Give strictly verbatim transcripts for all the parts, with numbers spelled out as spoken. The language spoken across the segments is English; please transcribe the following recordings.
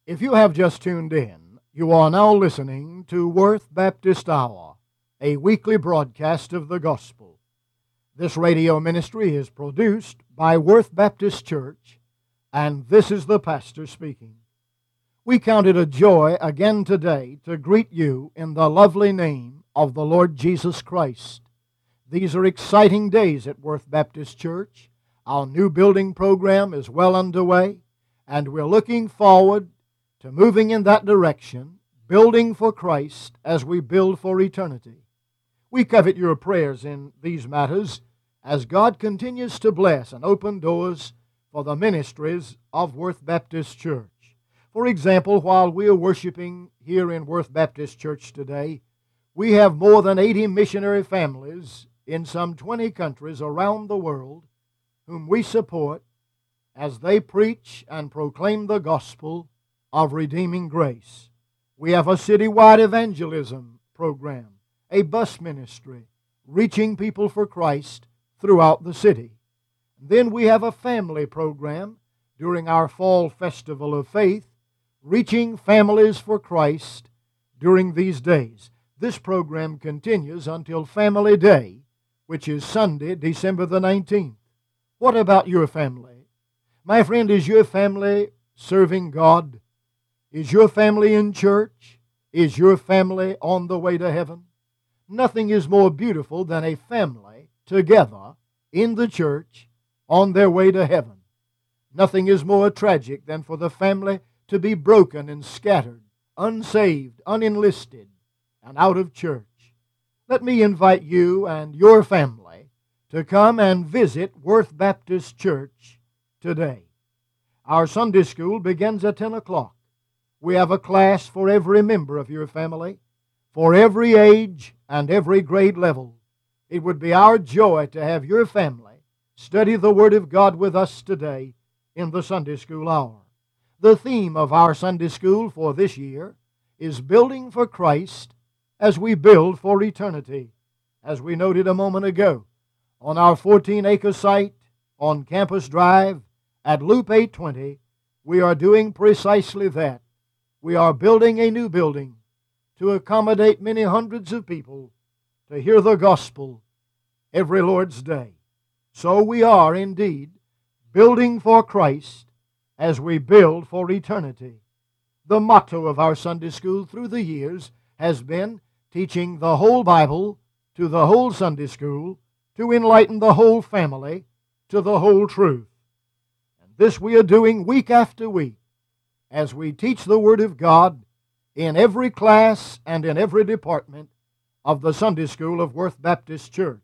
If you have just tuned in, you are now listening to Worth Baptist Hour, a weekly broadcast of the gospel. This radio ministry is produced by Worth Baptist Church, and this is the pastor speaking. We count it a joy again today to greet you in the lovely name of the Lord Jesus Christ. These are exciting days at Worth Baptist Church. Our new building program is well underway, and we're looking forward to moving in that direction, building for Christ as we build for eternity. We covet your prayers in these matters as God continues to bless and open doors for the ministries of Worth Baptist Church. For example, while we are worshiping here in Worth Baptist Church today, we have more than eighty missionary families in some twenty countries around the world whom we support as they preach and proclaim the gospel of redeeming grace. We have a citywide evangelism program, a bus ministry, reaching people for Christ throughout the city. Then we have a family program during our Fall Festival of Faith, reaching families for Christ during these days. This program continues until Family Day, which is Sunday, December the nineteenth. What about your family? My friend, is your family serving God? Is your family in church? Is your family on the way to heaven? Nothing is more beautiful than a family together in the church on their way to heaven. Nothing is more tragic than for the family to be broken and scattered, unsaved, unenlisted, and out of church. Let me invite you and your family to come and visit Worth Baptist Church today. Our Sunday school begins at ten o'clock. We have a class for every member of your family, for every age and every grade level. It would be our joy to have your family study the Word of God with us today in the Sunday school hour. The theme of our Sunday school for this year is Building for Christ as we build for eternity. As we noted a moment ago, on our fourteen-acre site on Campus Drive at Loop eight twenty, we are doing precisely that. We are building a new building to accommodate many hundreds of people to hear the gospel every Lord's Day. So we are indeed building for Christ as we build for eternity. The motto of our Sunday school through the years has been teaching the whole Bible to the whole Sunday school to enlighten the whole family to the whole truth. And this we are doing week after week as we teach the Word of God in every class and in every department of the Sunday School of Worth Baptist Church.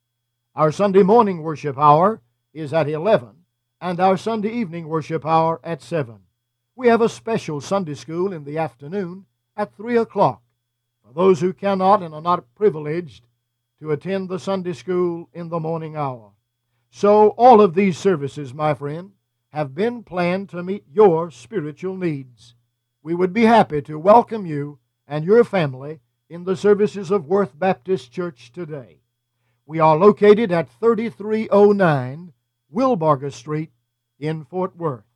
Our Sunday morning worship hour is at eleven, and our Sunday evening worship hour at seven. We have a special Sunday school in the afternoon at three o'clock for those who cannot and are not privileged to attend the Sunday school in the morning hour. So all of these services, my friend, have been planned to meet your spiritual needs. We would be happy to welcome you and your family in the services of Worth Baptist Church today. We are located at thirty-three oh nine Wilbarger Street in Fort Worth.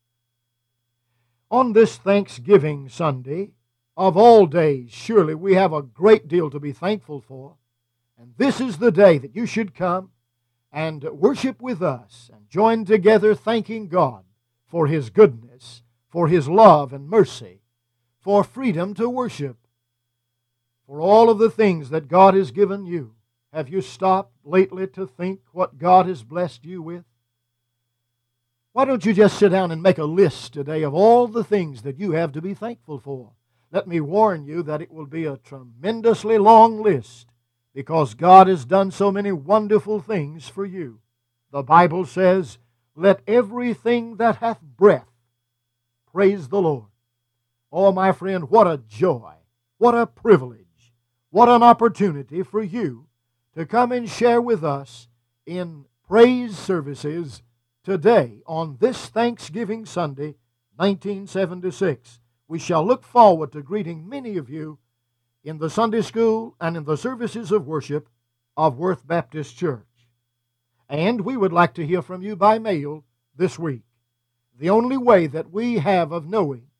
On this Thanksgiving Sunday, of all days, surely we have a great deal to be thankful for, and this is the day that you should come and worship with us and join together thanking God for His goodness, for His love and mercy, for freedom to worship, for all of the things that God has given you. Have you stopped lately to think what God has blessed you with? Why don't you just sit down and make a list today of all the things that you have to be thankful for? Let me warn you that it will be a tremendously long list, because God has done so many wonderful things for you. The Bible says, "Let everything that hath breath praise the Lord." Oh, my friend, what a joy, what a privilege, what an opportunity for you to come and share with us in praise services today on this Thanksgiving Sunday, nineteen seventy-six. We shall look forward to greeting many of you in the Sunday school and in the services of worship of Worth Baptist Church. And we would like to hear from you by mail this week. The only way that we have of knowing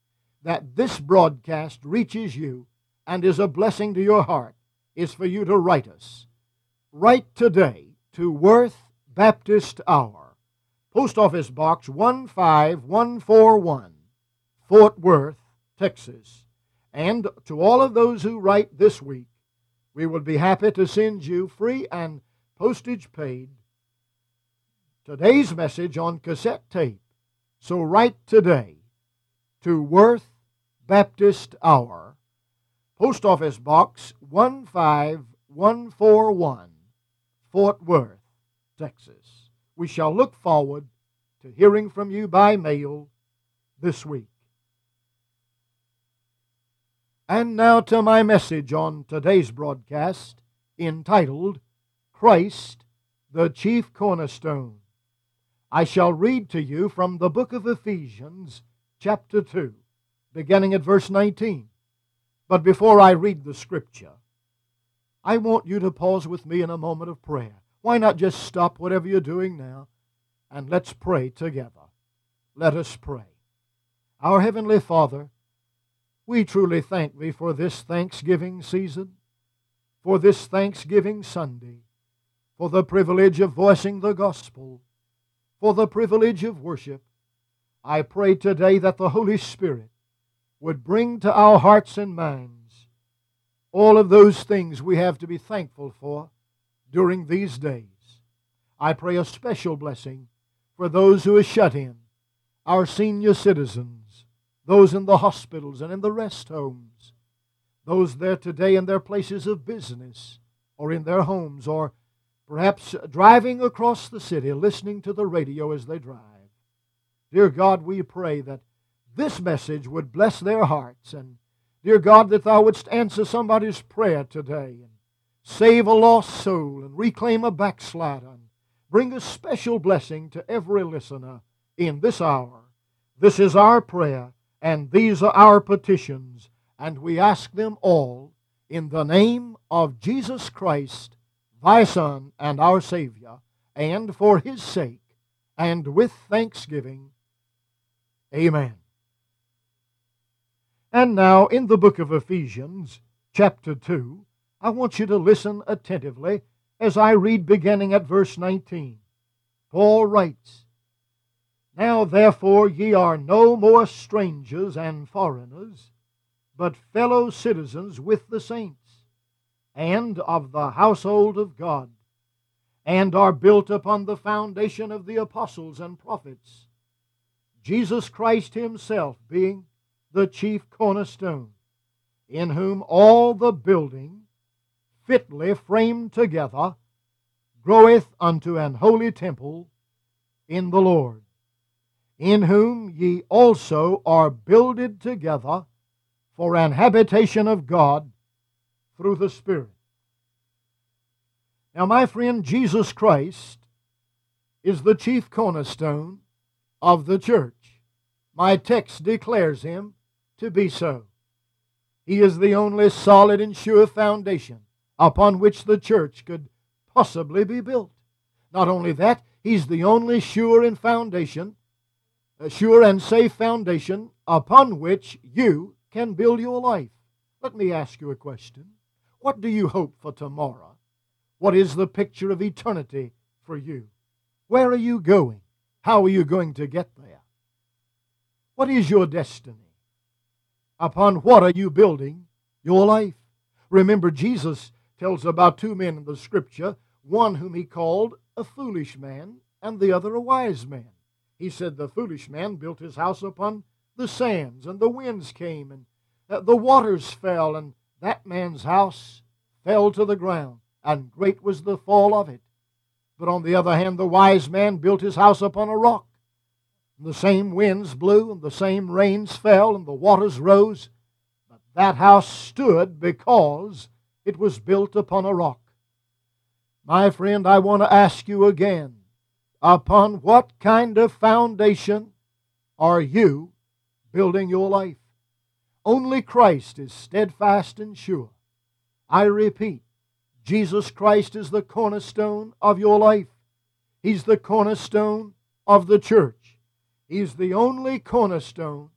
that this broadcast reaches you and is a blessing to your heart is for you to write us. Write today to Worth Baptist Hour, Post Office Box one five one four one, Fort Worth, Texas. And to all of those who write this week, we would be happy to send you free and postage paid today's message on cassette tape. So write today to Worth Baptist Hour, Post Office Box one five one four one, Fort Worth, Texas. We shall look forward to hearing from you by mail this week. And now to my message on today's broadcast, entitled, Christ, the Chief Cornerstone. I shall read to you from the book of Ephesians, chapter two, beginning at verse nineteen. But before I read the scripture, I want you to pause with me in a moment of prayer. Why not just stop whatever you're doing now and let's pray together. Let us pray. Our Heavenly Father, we truly thank Thee for this Thanksgiving season, for this Thanksgiving Sunday, for the privilege of voicing the gospel, for the privilege of worship. I pray today that the Holy Spirit would bring to our hearts and minds all of those things we have to be thankful for during these days. I pray a special blessing for those who are shut in, our senior citizens, those in the hospitals and in the rest homes, those there today in their places of business or in their homes, or perhaps driving across the city, listening to the radio as they drive. Dear God, we pray that this message would bless their hearts, and dear God, that Thou wouldst answer somebody's prayer today and save a lost soul and reclaim a backslider and bring a special blessing to every listener in this hour. This is our prayer, and these are our petitions, and we ask them all in the name of Jesus Christ, Thy Son and our Savior, and for His sake, and with thanksgiving. Amen. And now, in the book of Ephesians, chapter two, I want you to listen attentively as I read beginning at verse nineteen. Paul writes, Now therefore ye are no more strangers and foreigners, but fellow citizens with the saints, and of the household of God, and are built upon the foundation of the apostles and prophets, Jesus Christ Himself being the chief cornerstone, in whom all the building, fitly framed together, groweth unto an holy temple in the Lord, in whom ye also are builded together for an habitation of God through the Spirit. Now, my friend, Jesus Christ is the chief cornerstone of the church. My text declares Him to be so. He is the only solid and sure foundation upon which the church could possibly be built. Not only that, He's the only sure and foundation, a sure and safe foundation upon which you can build your life. Let me ask you a question. What do you hope for tomorrow? What is the picture of eternity for you? Where are you going? How are you going to get there? What is your destiny? Upon what are you building your life? Remember, Jesus tells about two men in the Scripture, one whom He called a foolish man and the other a wise man. He said the foolish man built his house upon the sands, and the winds came, and uh, the waters fell, and that man's house fell to the ground, and great was the fall of it. But on the other hand, the wise man built his house upon a rock. And the same winds blew, and the same rains fell, and the waters rose, but that house stood because it was built upon a rock. My friend, I want to ask you again, upon what kind of foundation are you building your life? Only Christ is steadfast and sure. I repeat, Jesus Christ is the cornerstone of your life. He's the cornerstone of the church. He's the only cornerstone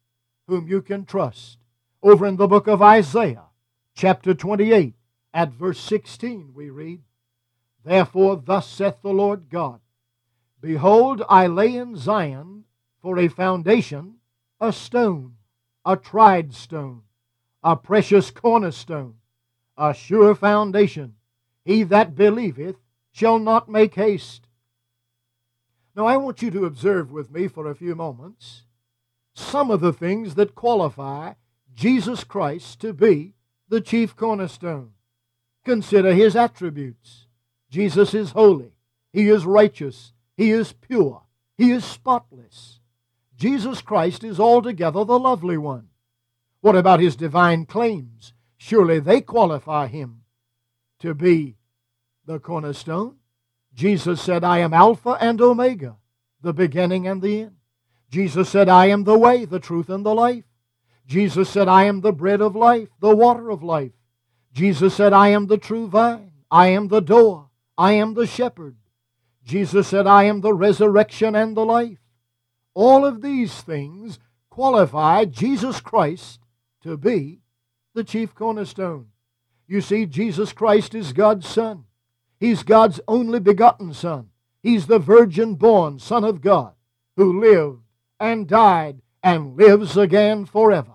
whom you can trust. Over in the book of Isaiah, chapter twenty-eight, at verse sixteen, we read, Therefore thus saith the Lord God, Behold, I lay in Zion for a foundation a stone, a tried stone, a precious cornerstone, a sure foundation. He that believeth shall not make haste. Now I want you to observe with me for a few moments some of the things that qualify Jesus Christ to be the chief cornerstone. Consider His attributes. Jesus is holy. He is righteous. He is pure. He is spotless. Jesus Christ is altogether the lovely one. What about His divine claims? Surely they qualify Him to be the cornerstone. Jesus said, I am Alpha and Omega, the beginning and the end. Jesus said, I am the way, the truth, and the life. Jesus said, I am the bread of life, the water of life. Jesus said, I am the true vine. I am the door. I am the shepherd. Jesus said, I am the resurrection and the life. All of these things qualify Jesus Christ to be the chief cornerstone. You see, Jesus Christ is God's Son. He's God's only begotten Son. He's the virgin-born Son of God who lived and died and lives again forever.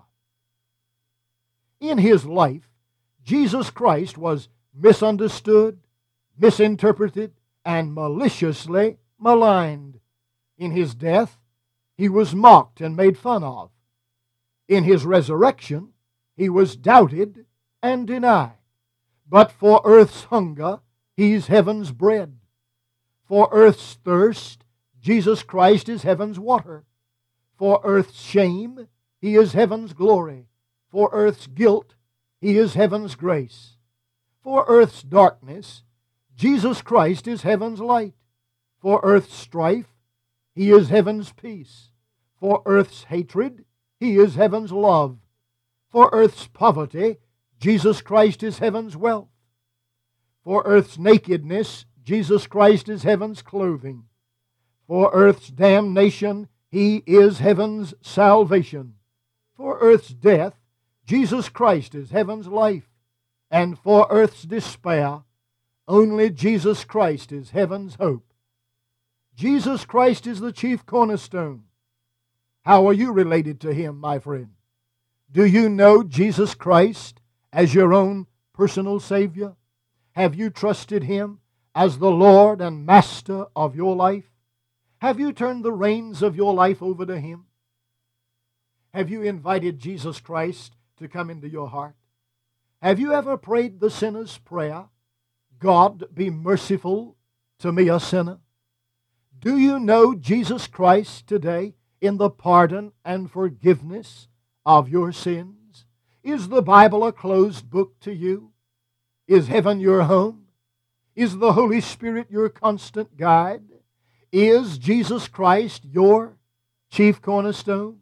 In His life, Jesus Christ was misunderstood, misinterpreted, and maliciously maligned. In His death, He was mocked and made fun of. In His resurrection, He was doubted and denied. But for earth's hunger, He's heaven's bread. For earth's thirst, Jesus Christ is heaven's water. For earth's shame, He is heaven's glory. For earth's guilt, He is heaven's grace. For earth's darkness, Jesus Christ is heaven's light. For earth's strife, He is heaven's peace. For earth's hatred, He is heaven's love. For earth's poverty, Jesus Christ is heaven's wealth. For earth's nakedness, Jesus Christ is heaven's clothing. For earth's damnation, He is heaven's salvation. For earth's death, Jesus Christ is heaven's life. And for earth's despair, only Jesus Christ is heaven's hope. Jesus Christ is the chief cornerstone. How are you related to Him, my friend? Do you know Jesus Christ as your own personal Savior? Have you trusted Him as the Lord and Master of your life? Have you turned the reins of your life over to Him? Have you invited Jesus Christ to come into your heart? Have you ever prayed the sinner's prayer, God, be merciful to me, a sinner? Do you know Jesus Christ today in the pardon and forgiveness of your sins? Is the Bible a closed book to you? Is heaven your home? Is the Holy Spirit your constant guide? Is Jesus Christ your chief cornerstone?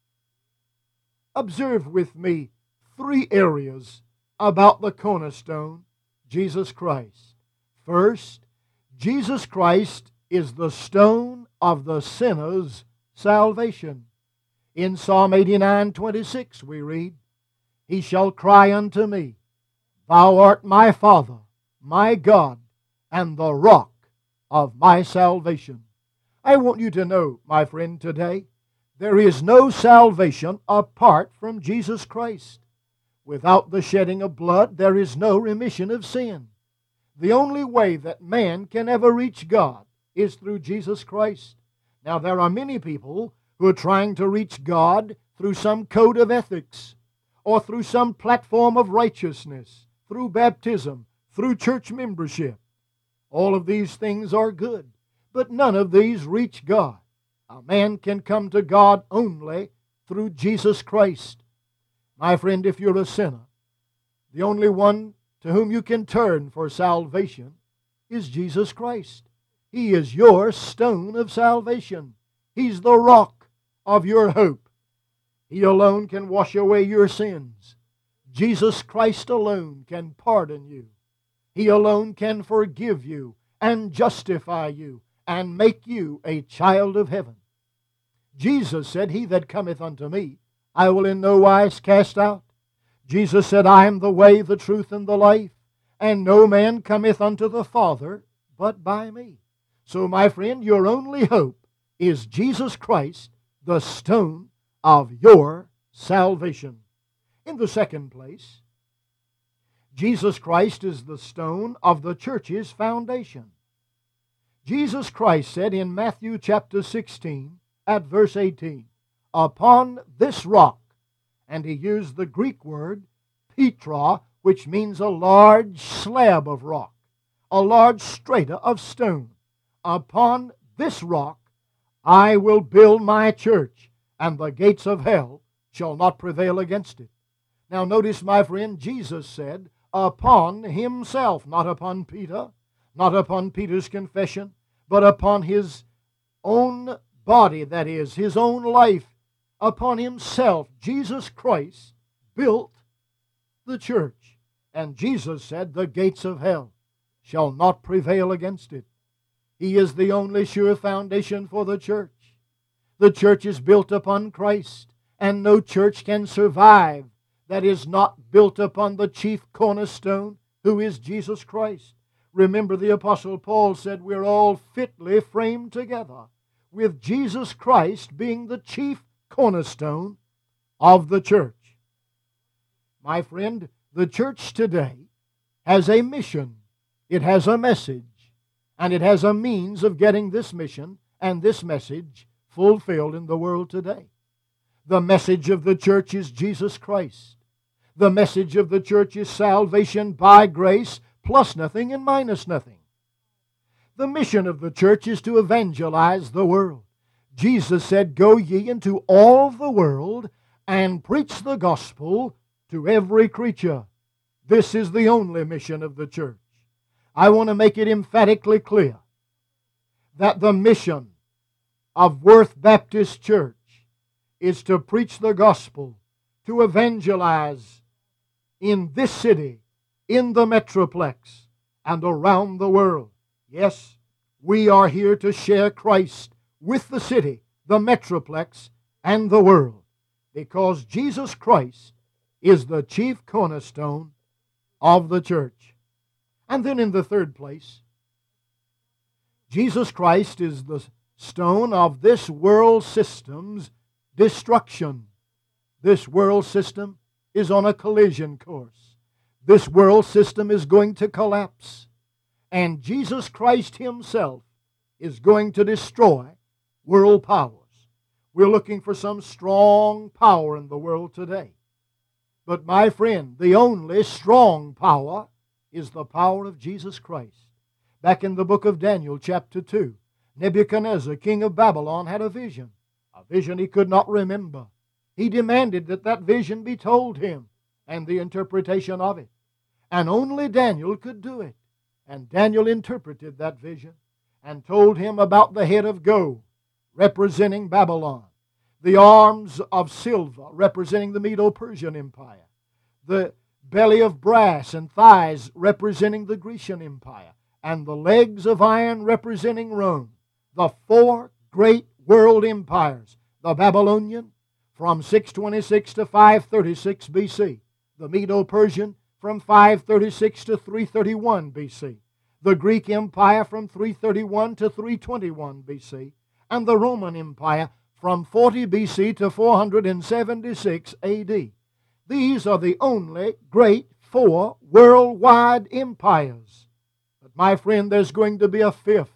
Observe with me three areas about the cornerstone, Jesus Christ. First, Jesus Christ is the stone of the sinner's salvation. In Psalm eighty-nine twenty-six we read, He shall cry unto me, Thou art my Father, my God, and the rock of my salvation. I want you to know, my friend, today, there is no salvation apart from Jesus Christ. Without the shedding of blood, there is no remission of sin. The only way that man can ever reach God is through Jesus Christ. Now, there are many people who are trying to reach God through some code of ethics, or through some platform of righteousness, through baptism, through church membership. All of these things are good, but none of these reach God. A man can come to God only through Jesus Christ. My friend, if you're a sinner, the only one to whom you can turn for salvation is Jesus Christ. He is your stone of salvation. He's the rock of your hope. He alone can wash away your sins. Jesus Christ alone can pardon you. He alone can forgive you and justify you and make you a child of heaven. Jesus said, He that cometh unto me, I will in no wise cast out. Jesus said, I am the way, the truth, and the life, and no man cometh unto the Father but by me. So, my friend, your only hope is Jesus Christ, the stone of your salvation. In the second place, Jesus Christ is the stone of the church's foundation. Jesus Christ said in Matthew chapter sixteen at verse eighteen, upon this rock, and he used the Greek word Petra, which means a large slab of rock, a large strata of stone. Upon this rock I will build my church, and the gates of hell shall not prevail against it. Now notice, my friend, Jesus said, upon himself, not upon Peter, not upon Peter's confession, but upon his own body, that is, his own life, upon himself, Jesus Christ built the church. And Jesus said, the gates of hell shall not prevail against it. He is the only sure foundation for the church. The church is built upon Christ, and no church can survive that is not built upon the chief cornerstone, who is Jesus Christ. Remember, the Apostle Paul said we're all fitly framed together, with Jesus Christ being the chief cornerstone of the church. My friend, the church today has a mission, it has a message, and it has a means of getting this mission and this message fulfilled in the world today. The message of the church is Jesus Christ. The message of the church is salvation by grace, plus nothing and minus nothing. The mission of the church is to evangelize the world. Jesus said, go ye into all the world and preach the gospel to every creature. This is the only mission of the church. I want to make it emphatically clear that the mission of Worth Baptist Church is to preach the gospel, to evangelize in this city, in the Metroplex, and around the world. Yes, we are here to share Christ with the city, the Metroplex, and the world, because Jesus Christ is the chief cornerstone of the church. And then in the third place, Jesus Christ is the stone of this world system's destruction. This world system is on a collision course. This world system is going to collapse. And Jesus Christ Himself is going to destroy world powers. We're looking for some strong power in the world today. But my friend, the only strong power is the power of Jesus Christ. Back in the book of Daniel, chapter two, Nebuchadnezzar, king of Babylon, had a vision. A vision he could not remember. He demanded that that vision be told him and the interpretation of it. And only Daniel could do it. And Daniel interpreted that vision and told him about the head of gold representing Babylon, the arms of silver representing the Medo-Persian Empire, the belly of brass and thighs representing the Grecian Empire, and the legs of iron representing Rome. The four great world empires, the Babylonian from six twenty-six to five thirty-six B C, the Medo-Persian from five thirty-six to three thirty-one B C, the Greek Empire from three thirty-one to three twenty-one B C, and the Roman Empire from forty B C to four seventy-six A D. These are the only great four worldwide empires. But my friend, there's going to be a fifth.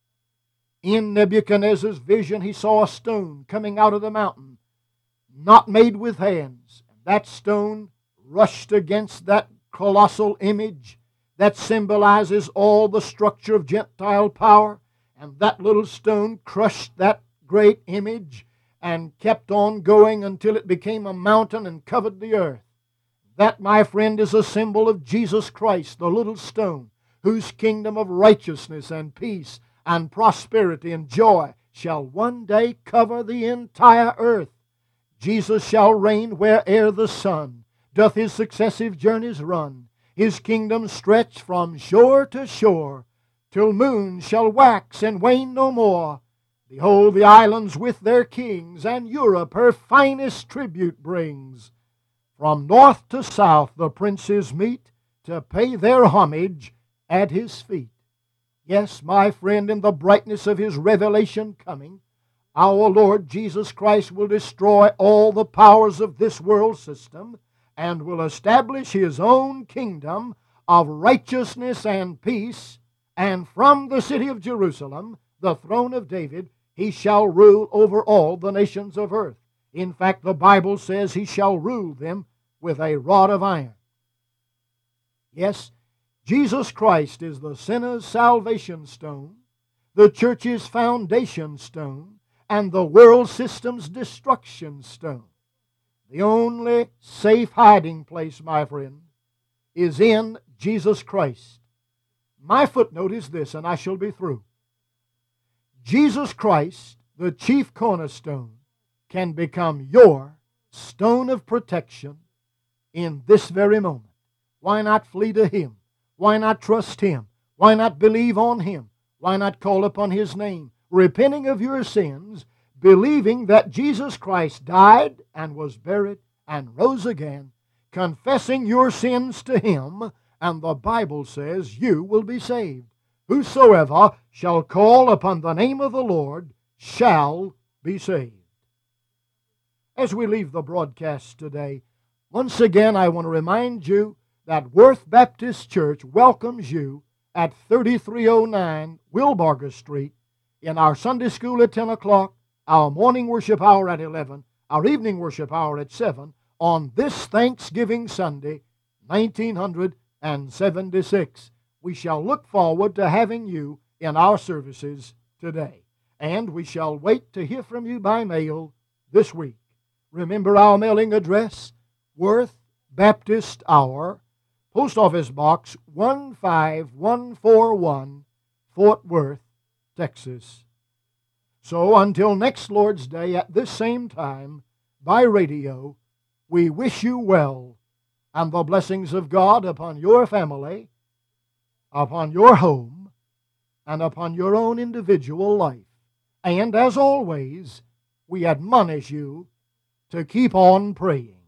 In Nebuchadnezzar's vision, he saw a stone coming out of the mountain, not made with hands. That stone rushed against that colossal image that symbolizes all the structure of Gentile power, and that little stone crushed that great image and kept on going until it became a mountain and covered the earth. That, my friend, is a symbol of Jesus Christ, the little stone, whose kingdom of righteousness and peace and prosperity and joy shall one day cover the entire earth. Jesus shall reign where'er the sun doth his successive journeys run. His kingdom stretch from shore to shore, till moon shall wax and wane no more. Behold, the islands with their kings, and Europe her finest tribute brings. From north to south the princes meet to pay their homage at His feet. Yes, my friend, in the brightness of His revelation coming, our Lord Jesus Christ will destroy all the powers of this world system and will establish His own kingdom of righteousness and peace, and from the city of Jerusalem, the throne of David, He shall rule over all the nations of earth. In fact, the Bible says He shall rule them with a rod of iron. Yes, Jesus Christ is the sinner's salvation stone, the church's foundation stone, and the world system's destruction stone. The only safe hiding place, my friend, is in Jesus Christ. My footnote is this, and I shall be through. Jesus Christ, the chief cornerstone, can become your stone of protection in this very moment. Why not flee to Him? Why not trust Him? Why not believe on Him? Why not call upon His name, repenting of your sins, believing that Jesus Christ died and was buried and rose again, confessing your sins to Him, and the Bible says you will be saved. Whosoever shall call upon the name of the Lord shall be saved. As we leave the broadcast today, once again I want to remind you that Worth Baptist Church welcomes you at thirty-three oh nine Wilbarger Street in our Sunday school at ten o'clock, our morning worship hour at eleven, our evening worship hour at seven, on this Thanksgiving Sunday, nineteen seventy-six. We shall look forward to having you in our services today. And we shall wait to hear from you by mail this week. Remember our mailing address, Worth Baptist Hour, Post Office Box one five one four one, Fort Worth, Texas. So until next Lord's Day at this same time, by radio, we wish you well and the blessings of God upon your family, upon your home, and upon your own individual life. And as always, we admonish you to keep on praying.